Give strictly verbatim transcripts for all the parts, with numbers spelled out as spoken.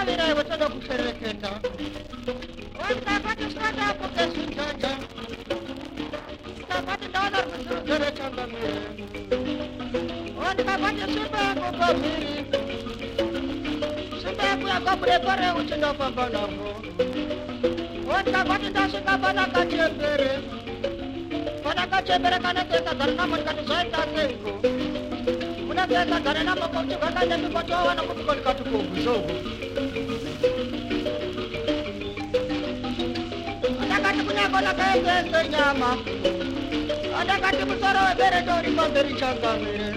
vira watoto kushereketa. Watapata stata poke sunjanja. Tapata dolar kusuru changa mire. Watapata simba kwa miri. Simba kwa kapre pare uchindo pambana mo. Watapata dasika bana kachepere. Bana kachepere kana teka dharna mon kati saita tengo. Muna teka dharna mo kochi bana jami kochi wana kumikoli katuko buzo. Kola kaya nyama, ada kati musoro bere tori mandiri changa mere.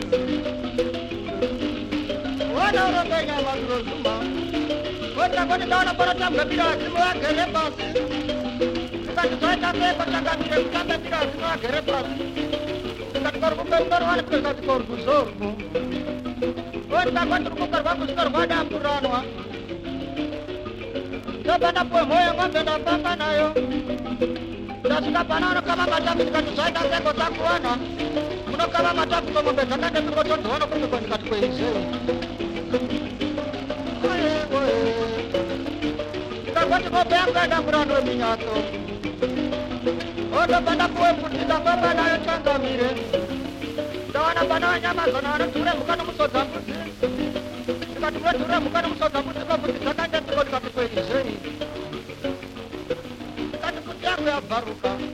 Wana oro kaya nyama grozuma, kota kota dauna para changa bira simua kere pasi. Kati soy changa para changa bira changa bira simua kere pasi. Kati korbu member wana kati korbu zorbu. Kota kota korbu korbu korbu korbu ada puranwa. Sabana po moya ngombe na papa nayo. Dasika panano kama matapi nikatusaida seko takuana. Muno kama matapi kwa ngombe takande miko tonto wana kumbe kwa nikatu kwe izeo. Oye, oye. Nikakoti kope yanga na murano minyato. Odo banda kuwe putida papa nayo changa mire. Dawana bana nyama zona wana ture mukano musoza mbuzi. Nikatuwe ture mukano musoza mbuzi kwa puti takande miko nikatu kwe izeo. Ya baruka